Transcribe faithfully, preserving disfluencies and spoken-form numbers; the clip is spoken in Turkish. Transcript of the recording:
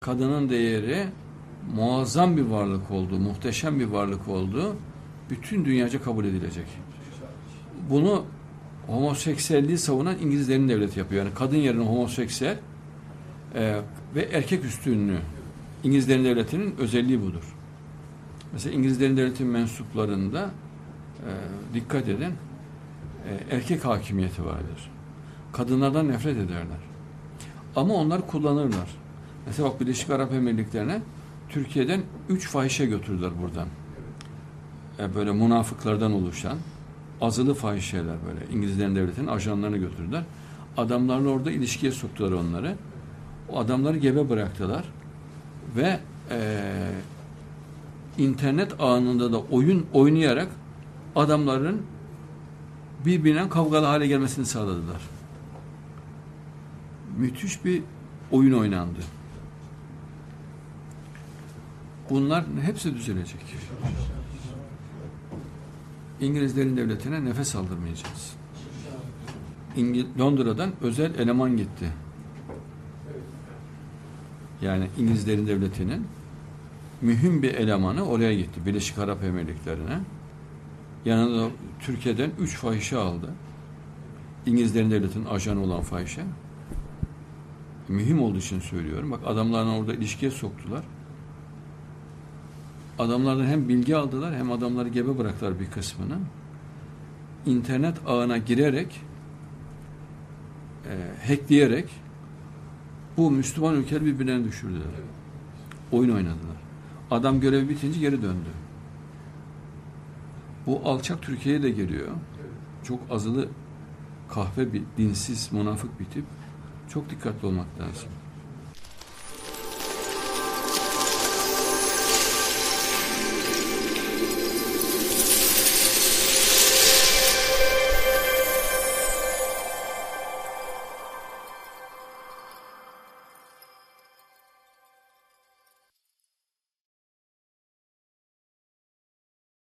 Kadının değeri muazzam bir varlık olduğu, muhteşem bir varlık olduğu bütün dünyaca kabul edilecek. Bunu homoseksüelliği savunan İngilizlerin devleti yapıyor. Yani kadın yerine homoseksüel e, ve erkek üstünlüğü. İngilizlerin devletinin özelliği budur. Mesela İngilizlerin devletinin mensuplarında e, dikkat edin e, erkek hakimiyeti vardır. Kadınlardan nefret ederler. Ama onlar kullanırlar. Mesela bak Birleşik Arap Emirlikleri'ne Türkiye'den üç fahişe götürdüler buradan. E, böyle münafıklardan oluşan azılı fahişeler böyle. İngilizlerin devletinin ajanlarını götürdüler. Adamlarla orada ilişkiye soktular onları. O adamları gebe bıraktılar. Ve e, internet ağında da oyun oynayarak adamların birbirinden kavgalı hale gelmesini sağladılar. Müthiş bir oyun oynandı. Bunlar hepsi düzelecek. İngilizlerin devletine nefes aldırmayacağız. İngil Londra'dan özel eleman gitti. Yani İngilizlerin devletinin mühim bir elemanı oraya gitti. Birleşik Arap Emirlikleri'ne. Yanında Türkiye'den üç fahişe aldı. İngilizlerin devletinin ajanı olan fahişe. Mühim olduğu için söylüyorum. Bak adamlarla orada ilişkiye soktular. Adamlardan hem bilgi aldılar hem adamları gebe bıraktılar bir kısmını. İnternet ağına girerek e, hackleyerek bu Müslüman ülkeleri birbirine düşürdüler. Oyun oynadılar. Adam görevi bitince geri döndü. Bu alçak Türkiye'ye de geliyor. Çok azılı kahve bir dinsiz, münafık bir tip. Çok dikkatli olmak lazım.